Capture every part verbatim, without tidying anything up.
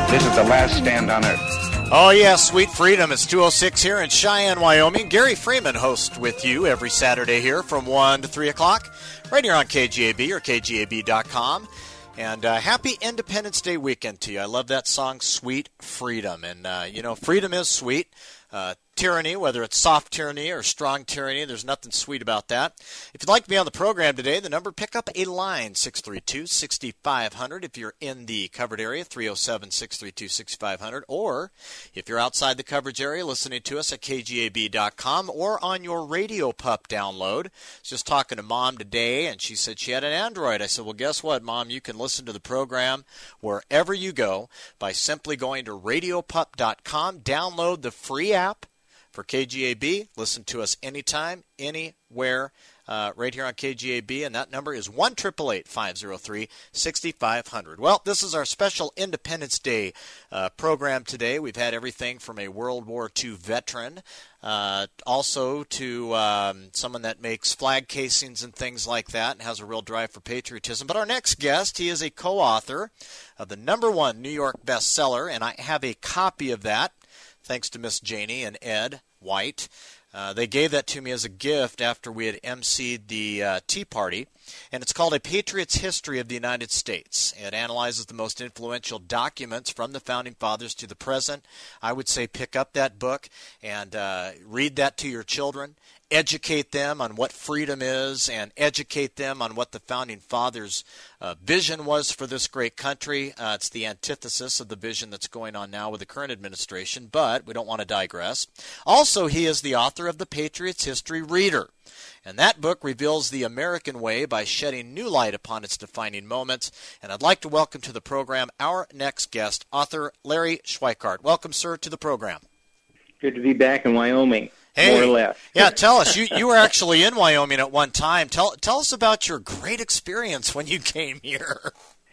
This is the last stand on earth. Oh, yeah, Sweet Freedom. It's two oh six here in Cheyenne, Wyoming. Gary Freeman hosts with you every Saturday here from one to three o'clock, right here on K G A B or K G A B dot com. And uh, happy Independence Day weekend to you. I love that song, Sweet Freedom. And, uh, you know, freedom is sweet. Uh, tyranny, whether it's soft tyranny or strong tyranny, there's nothing sweet about that. If you'd like to be on the program today, the number, pick up a line, six three two, six five zero zero. If you're in the covered area, three oh seven, six three two, six five zero zero. Or if you're outside the coverage area, listening to us at K G A B dot com or on your Radio Pup download. I was just talking to Mom today, and she said she had an Android. I said, well, guess what, Mom? You can listen to the program wherever you go by simply going to radio pup dot com, download the free app for K G A B. Listen to us anytime, anywhere, uh, right here on K G A B, and that number is one eight eight eight, five oh three, six five zero zero. Well, this is our special Independence Day uh, program today. We've had everything from a World War Two veteran, uh, also to um, someone that makes flag casings and things like that and has a real drive for patriotism. But our next guest, he is a co-author of the number one New York bestseller, and I have a copy of that, thanks to Miss Janie and Ed White. Uh, they gave that to me as a gift after we had emceed the uh, Tea Party, and it's called A Patriot's History of the United States. It analyzes the most influential documents from the Founding Fathers to the present. I would say pick up that book and uh, read that to your children. Educate them on what freedom is and educate them on what the Founding Fathers' uh, vision was for this great country. Uh, it's the antithesis of the vision that's going on now with the current administration, but we don't want to digress. Also, he is the author of The Patriot's History Reader, and that book reveals the American way by shedding new light upon its defining moments. And I'd like to welcome to the program our next guest, author Larry Schweikart. Welcome, sir, to the program. Good to be back in Wyoming. Hey, more or less. Yeah, tell us. You you were actually in Wyoming at one time. Tell tell us about your great experience when you came here.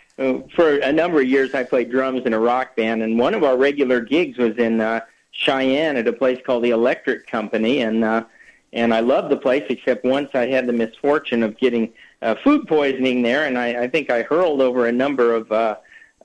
For a number of years, I played drums in a rock band, and one of our regular gigs was in uh, Cheyenne at a place called the Electric Company, and uh, and I loved the place, except once I had the misfortune of getting uh, food poisoning there, and I, I think I hurled over a number of uh,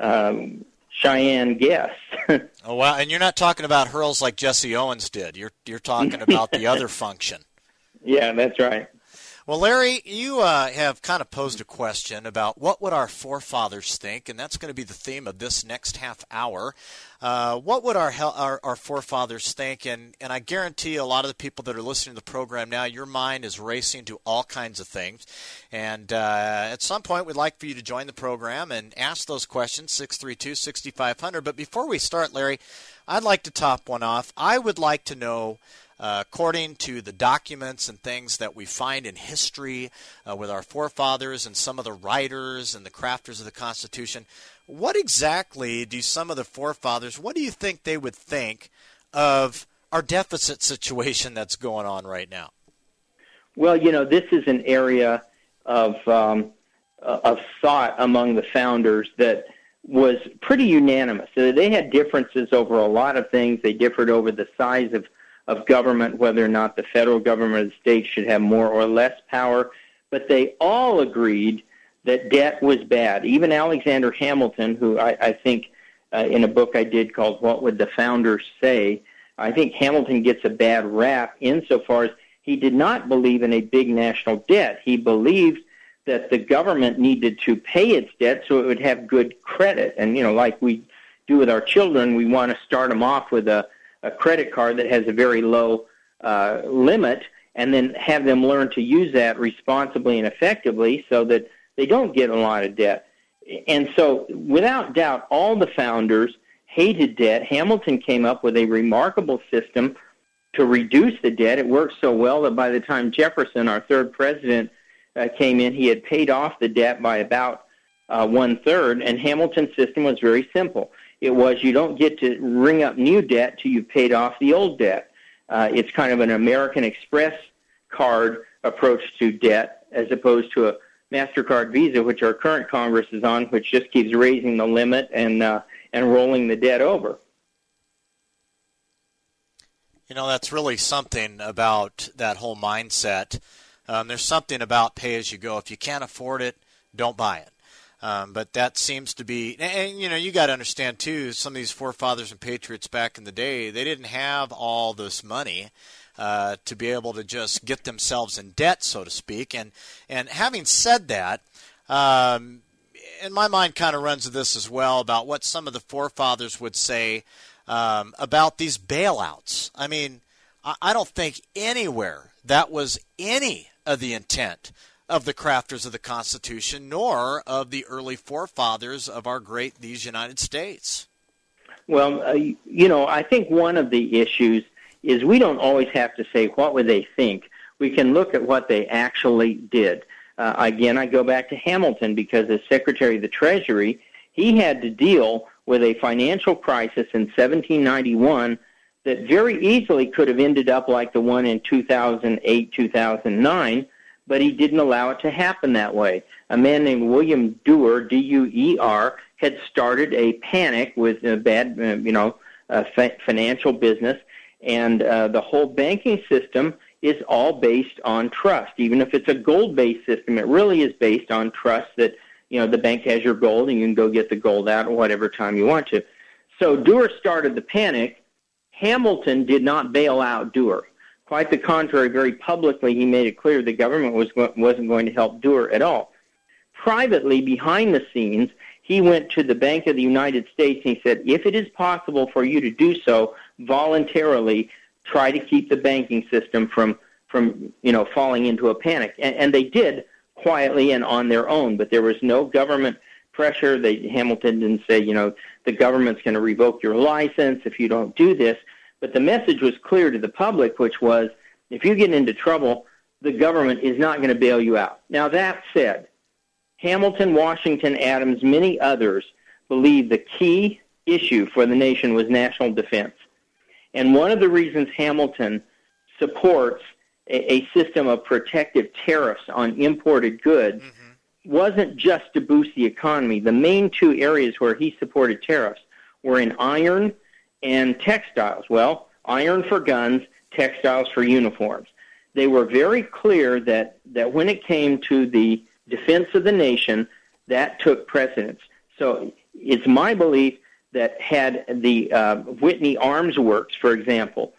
um, Cheyenne guests. Oh, wow. And you're not talking about hurls like Jesse Owens did. You're you're talking about the other function. Yeah, that's right. Well, Larry, you uh, have kind of posed a question about what would our forefathers think, and that's going to be the theme of this next half hour. Uh, what would our, our our forefathers think? And, and I guarantee a lot of the people that are listening to the program now, your mind is racing to all kinds of things. And uh, at some point, we'd like for you to join the program and ask those questions, six three two, six five zero zero. But before we start, Larry, I'd like to top one off. I would like to know, Uh, according to the documents and things that we find in history uh, with our forefathers and some of the writers and the crafters of the Constitution, what exactly do some of the forefathers, what do you think they would think of our deficit situation that's going on right now? Well, you know, this is an area of um, of thought among the founders that was pretty unanimous. So they had differences over a lot of things. They differed over the size of of government, whether or not the federal government of the state should have more or less power, but they all agreed that debt was bad. Even Alexander Hamilton, who I, I think uh, in a book I did called What Would the Founders Say, I think Hamilton gets a bad rap insofar as he did not believe in a big national debt. He believed that the government needed to pay its debt so it would have good credit. And, you know, like we do with our children, we want to start them off with a a credit card that has a very low uh, limit, and then have them learn to use that responsibly and effectively so that they don't get a lot of debt. And so, without doubt, all the founders hated debt. Hamilton came up with a remarkable system to reduce the debt. It worked so well that by the time Jefferson, our third president, uh, came in, he had paid off the debt by about uh, one-third, and Hamilton's system was very simple. It was you don't get to ring up new debt till you've paid off the old debt. Uh, it's kind of an American Express card approach to debt as opposed to a MasterCard Visa, which our current Congress is on, which just keeps raising the limit and uh, and rolling the debt over. You know, that's really something about that whole mindset. Um, there's something about pay as you go. If you can't afford it, don't buy it. Um, but that seems to be, and, you know, you got to understand, too, some of these forefathers and patriots back in the day, they didn't have all this money uh, to be able to just get themselves in debt, so to speak. And, and having said that, um, and my mind kind of runs to this as well about what some of the forefathers would say um, about these bailouts. I mean, I, I don't think anywhere that was any of the intent of the crafters of the Constitution, nor of the early forefathers of our great, these United States. Well, uh, you know, I think one of the issues is we don't always have to say, what would they think? We can look at what they actually did. Uh, again, I go back to Hamilton, because as Secretary of the Treasury, he had to deal with a financial crisis in seventeen ninety-one that very easily could have ended up like the one in two thousand eight, two thousand nine, but he didn't allow it to happen that way. A man named William Duer, D U E R, had started a panic with a bad, uh, you know, uh, fa- financial business, and uh, the whole banking system is all based on trust. Even if it's a gold-based system, it really is based on trust that, you know, the bank has your gold and you can go get the gold out at whatever time you want to. So Duer started the panic. Hamilton did not bail out Duer. Quite the contrary, very publicly he made it clear the government was, wasn't going to help Duer at all. Privately, behind the scenes, he went to the Bank of the United States and he said, if it is possible for you to do so voluntarily, try to keep the banking system from, from you know, falling into a panic. And, and they did quietly and on their own, but there was no government pressure. They, Hamilton didn't say, you know, the government's going to revoke your license if you don't do this. But the message was clear to the public, which was, if you get into trouble, the government is not going to bail you out. Now, that said, Hamilton, Washington, Adams, many others believed the key issue for the nation was national defense. And one of the reasons Hamilton supports a, a system of protective tariffs on imported goods mm-hmm. wasn't just to boost the economy. The main two areas where he supported tariffs were in iron and textiles. Well, iron for guns, textiles for uniforms. They were very clear that, that when it came to the defense of the nation, that took precedence. So it's my belief that had the uh, Whitney Arms Works, for example,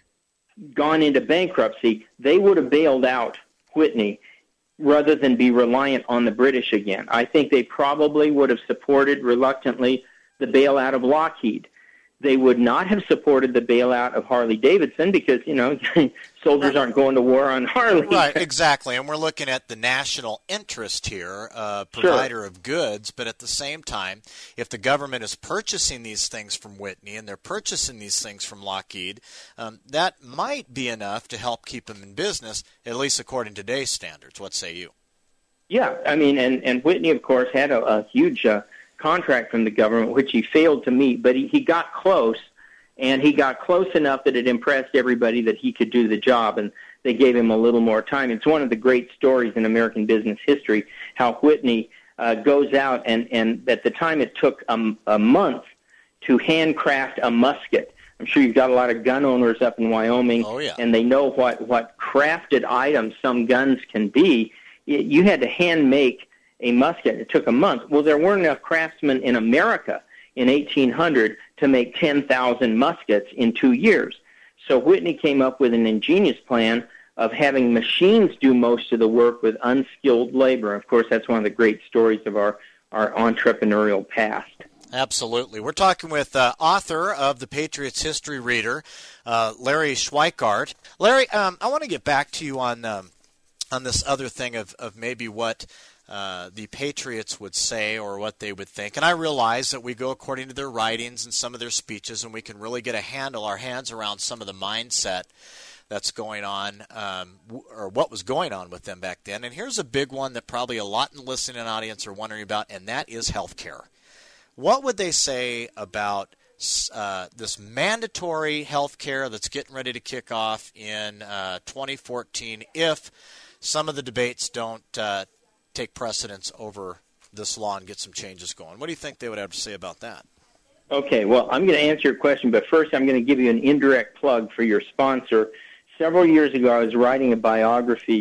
gone into bankruptcy, they would have bailed out Whitney rather than be reliant on the British again. I think they probably would have supported reluctantly the bailout of Lockheed. They would not have supported the bailout of Harley-Davidson because, you know, soldiers aren't going to war on Harley. Right, exactly. And we're looking at the national interest here, uh, provider sure. of goods. But at the same time, if the government is purchasing these things from Whitney and they're purchasing these things from Lockheed, um, that might be enough to help keep them in business, at least according to today's standards. What say you? Yeah, I mean, and, and Whitney, of course, had a, a huge uh, contract from the government, which he failed to meet, but he, he got close, and he got close enough that it impressed everybody that he could do the job, and they gave him a little more time. It's one of the great stories in American business history, how Whitney uh, goes out, and, and at the time it took a, a month to handcraft a musket. I'm sure you've got a lot of gun owners up in Wyoming, oh, yeah. and they know what, what crafted items some guns can be. You had to hand make a musket. It took a month. Well, there weren't enough craftsmen in America in eighteen hundred to make ten thousand muskets in two years. So Whitney came up with an ingenious plan of having machines do most of the work with unskilled labor. Of course, that's one of the great stories of our, our entrepreneurial past. Absolutely. We're talking with uh, author of the Patriots History Reader, uh, Larry Schweikart. Larry, um, I want to get back to you on um, on this other thing of, of maybe what Uh, the Patriots would say or what they would think. And I realize that we go according to their writings and some of their speeches, and we can really get a handle, our hands around some of the mindset that's going on, um, or what was going on with them back then. And here's a big one that probably a lot in the listening audience are wondering about, and that is health care. What would they say about uh, this mandatory health care that's getting ready to kick off in uh, twenty fourteen if some of the debates don't uh, take precedence over this law and get some changes going? What do you think they would have to say about that? Okay, well, I'm going to answer your question, but first I'm going to give you an indirect plug for your sponsor. Several years ago, I was writing a biography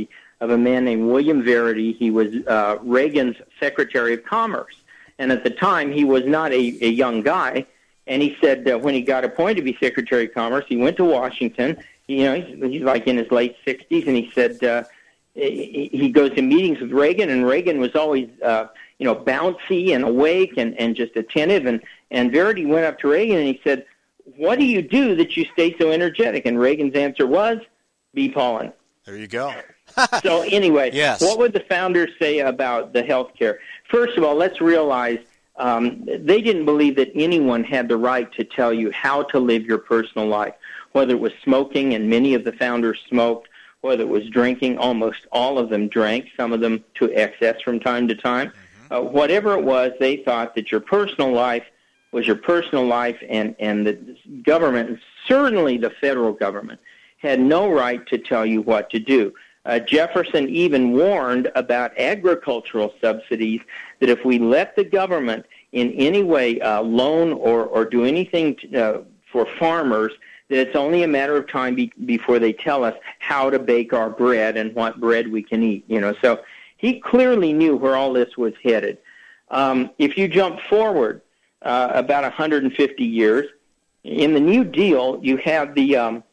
of a man named William Verity. He was uh, Reagan's Secretary of Commerce. And at the time, he was not a, a young guy. And he said uh, when he got appointed to be Secretary of Commerce, he went to Washington. You know, he's, he's like in his late sixties, and he said uh, he, he goes to meetings with Reagan, and Reagan was always, uh, you know, bouncy and awake and, and just attentive. And, and Verity went up to Reagan, and he said, "What do you do that you stay so energetic?" And Reagan's answer was, "Bee pollen." There you go. So anyway, yes. What would the founders say about the health care? First of all, let's realize um, they didn't believe that anyone had the right to tell you how to live your personal life, whether it was smoking, and many of the founders smoked, whether it was drinking, almost all of them drank, some of them to excess from time to time. Mm-hmm. Uh, whatever it was, they thought that your personal life was your personal life, and, and the government, certainly the federal government, had no right to tell you what to do. Uh, Jefferson even warned about agricultural subsidies, that if we let the government in any way uh, loan or, or do anything to, uh, for farmers, that it's only a matter of time be, before they tell us how to bake our bread and what bread we can eat. You know, so he clearly knew where all this was headed. Um, if you jump forward uh, about one hundred fifty years, in the New Deal, you have the um,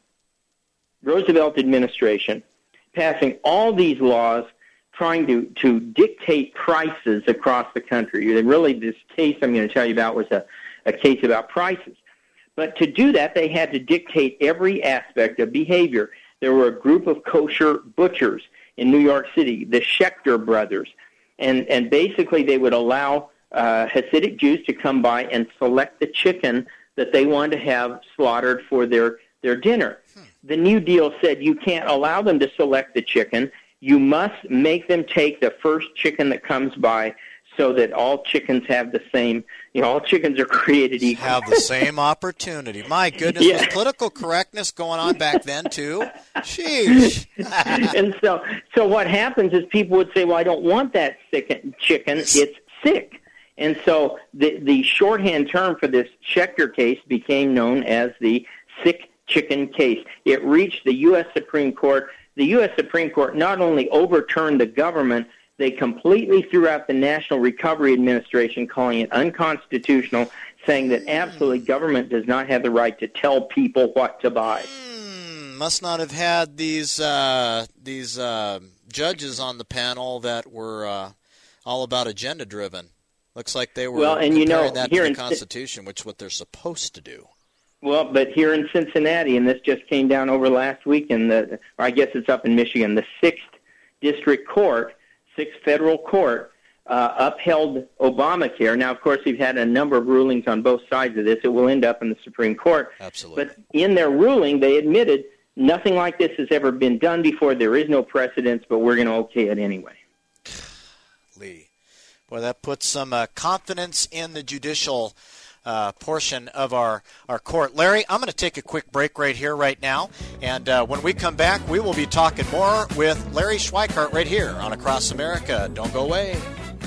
Roosevelt administration passing all these laws, trying to, to dictate prices across the country. And really, this case I'm going to tell you about was a, a case about prices. But to do that, they had to dictate every aspect of behavior. There were a group of kosher butchers in New York City, the Schechter brothers, and, and basically they would allow uh, Hasidic Jews to come by and select the chicken that they wanted to have slaughtered for their, their dinner. Hmm. The New Deal said you can't allow them to select the chicken. You must make them take the first chicken that comes by, so that all chickens have the same, you know, all chickens are created equal. Have the same opportunity. My goodness, yeah. Was political correctness going on back then, too? Sheesh. And so so what happens is people would say, well, I don't want that sick chicken. It's sick. And so the, the shorthand term for this Schechter case became known as the sick chicken case. It reached the U S Supreme Court. The U S Supreme Court not only overturned the government, they completely threw out the National Recovery Administration, calling it unconstitutional, saying that absolutely government does not have the right to tell people what to buy. Mm, must not have had these uh, these uh, judges on the panel that were uh, all about agenda-driven. Looks like they were well, and comparing you know, that here to the in, Constitution, which is what they're supposed to do. Well, but here in Cincinnati, and this just came down over last week, in the, or I guess it's up in Michigan, the Sixth District Court, Sixth Federal Court, uh, upheld Obamacare. Now, of course, we've had a number of rulings on both sides of this. It will end up in the Supreme Court. Absolutely. But in their ruling, they admitted nothing like this has ever been done before. There is no precedence, but we're going to okay it anyway. Lee. Boy, that puts some uh, confidence in the judicial uh, portion of our, our court. Larry, I'm going to take a quick break right here, right now. And uh, when we come back, we will be talking more with Larry Schweikart right here on Across America. Don't go away.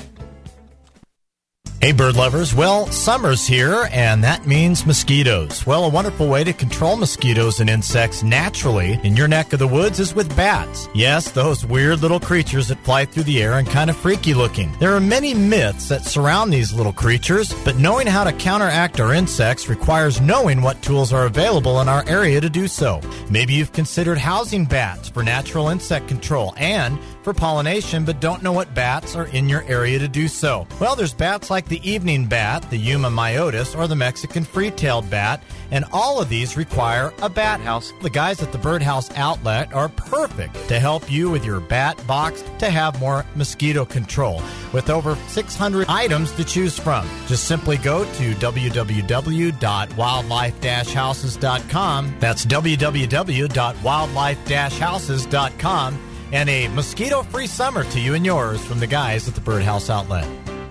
Hey, bird lovers. Well, summer's here, and that means mosquitoes. Well, a wonderful way to control mosquitoes and insects naturally in your neck of the woods is with bats. Yes, those weird little creatures that fly through the air and kind of freaky looking. There are many myths that surround these little creatures, but knowing how to counteract our insects requires knowing what tools are available in our area to do so. Maybe you've considered housing bats for natural insect control and for pollination, but don't know what bats are in your area to do so. Well, there's bats like the evening bat, the Yuma myotis, or the Mexican free-tailed bat, and all of these require a bat house. The guys at the Birdhouse Outlet are perfect to help you with your bat box to have more mosquito control. With over six hundred items to choose from, just simply go to w w w dot wildlife dash houses dot com. That's w w w dot wildlife dash houses dot com. And a mosquito-free summer to you and yours from the guys at the Birdhouse Outlet.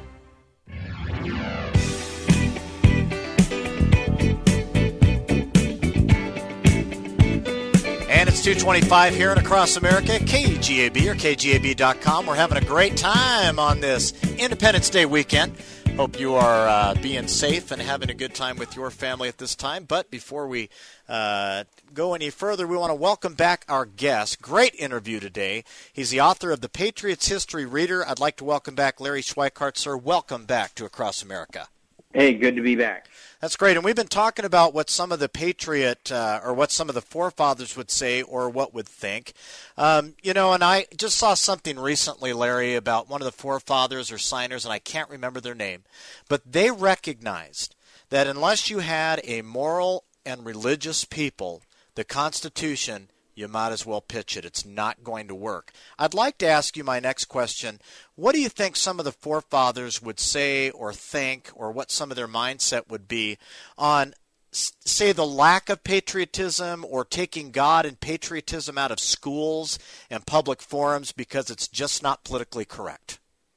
And it's two twenty-five here and Across America, K G A B or K G A B dot com. We're having a great time on this Independence Day weekend. Hope Hope you are uh, being safe and having a good time with your family at this time. But before we uh, go any further, we want to welcome back our guest. Great interview today. He's the author of the Patriots History Reader. I'd like to welcome back Larry Schweikart. Sir, welcome back to Across America. Hey, good to be back. That's great. And we've been talking about what some of the Patriot uh, or what some of the forefathers would say or what would think. Um, you know, and I just saw something recently, Larry, about one of the forefathers or signers, and I can't remember their name, but they recognized that unless you had a moral and religious people, the Constitution, you might as well pitch it. It's not going to work. I'd like to ask you my next question. What do you think some of the forefathers would say or think, or what some of their mindset would be on, say, the lack of patriotism or taking God and patriotism out of schools and public forums because it's just not politically correct?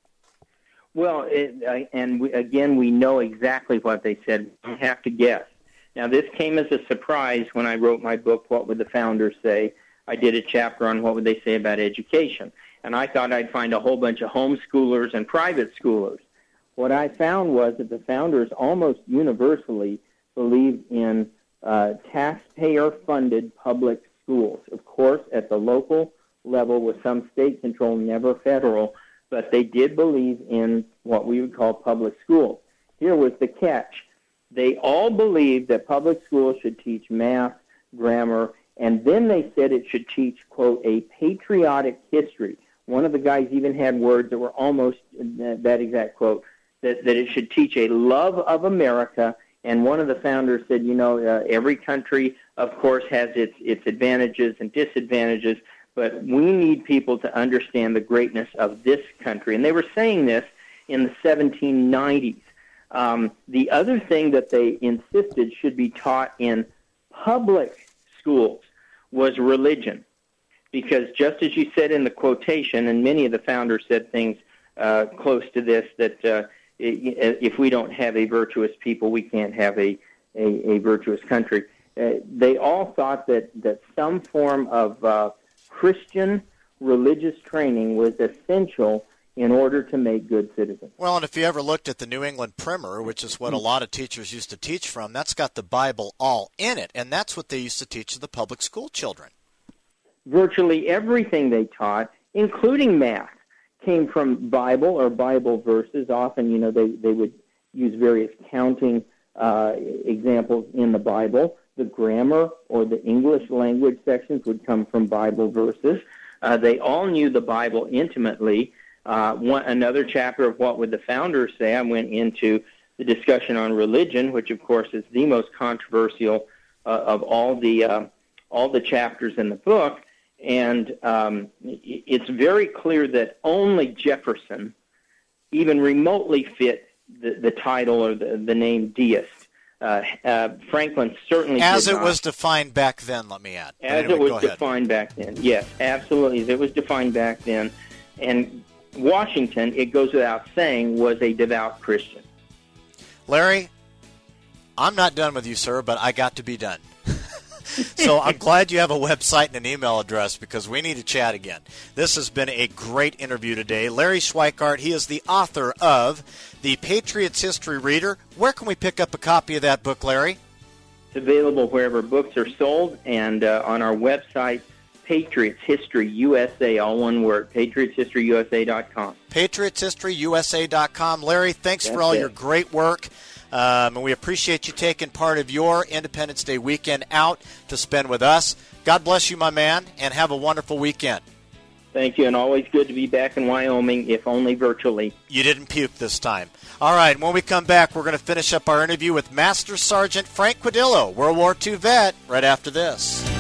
Well, it, and we, again, we know exactly what they said. We don't have to guess. Now, this came as a surprise when I wrote my book, What Would the Founders Say? I did a chapter on what would they say about education. And I thought I'd find a whole bunch of homeschoolers and private schoolers. What I found was that the founders almost universally believed in uh, taxpayer-funded public schools. Of course, at the local level with some state control, never federal, but they did believe in what we would call public schools. Here was the catch. They all believed that public schools should teach math, grammar, and then they said it should teach, quote, a patriotic history. One of the guys even had words that were almost that exact quote, that, that it should teach a love of America. And one of the founders said, you know, uh, every country, of course, has its, its advantages and disadvantages, but we need people to understand the greatness of this country. And they were saying this in the seventeen nineties. Um, the other thing that they insisted should be taught in public schools was religion, because just as you said in the quotation, and many of the founders said things uh, close to this, that uh, if we don't have a virtuous people, we can't have a, a, a virtuous country. Uh, they all thought that, that some form of uh, Christian religious training was essential in order to make good citizens. Well, and if you ever looked at the New England Primer, which is what a lot of teachers used to teach from, that's got the Bible all in it, and that's what they used to teach to the public school children. Virtually everything they taught, including math, came from Bible or Bible verses. Often, you know, they, they would use various counting uh, examples in the Bible. The grammar or the English language sections would come from Bible verses. Uh, they all knew the Bible intimately. Uh, one, another chapter of What Would the Founders Say, I went into the discussion on religion, which, of course, is the most controversial uh, of all the uh, all the chapters in the book. And um, it's very clear that only Jefferson even remotely fit the, the title or the, the name deist. Uh, uh, Franklin certainly As did it not. was defined back then, let me add. But As anyway, it was go ahead. defined back then, yes, absolutely. As it was defined back then. And Washington, it goes without saying, was a devout Christian. Larry, I'm not done with you, sir, but I got to be done. So I'm glad you have a website and an email address, because we need to chat again. This has been a great interview today. Larry Schweikart, he is the author of The Patriots History Reader. Where can we pick up a copy of that book, Larry? It's available wherever books are sold, and uh, on our website, Patriots History U S A, all one word, patriots history u s a dot com. patriots history u s a dot com. Larry, thanks That's for all it. your great work. Um, and we appreciate you taking part of your Independence Day weekend out to spend with us. God bless you, my man, and have a wonderful weekend. Thank you, and always good to be back in Wyoming, if only virtually. You didn't puke this time. All right, when we come back, we're going to finish up our interview with Master Sergeant Frank Quidillo, World War Two vet, right after this.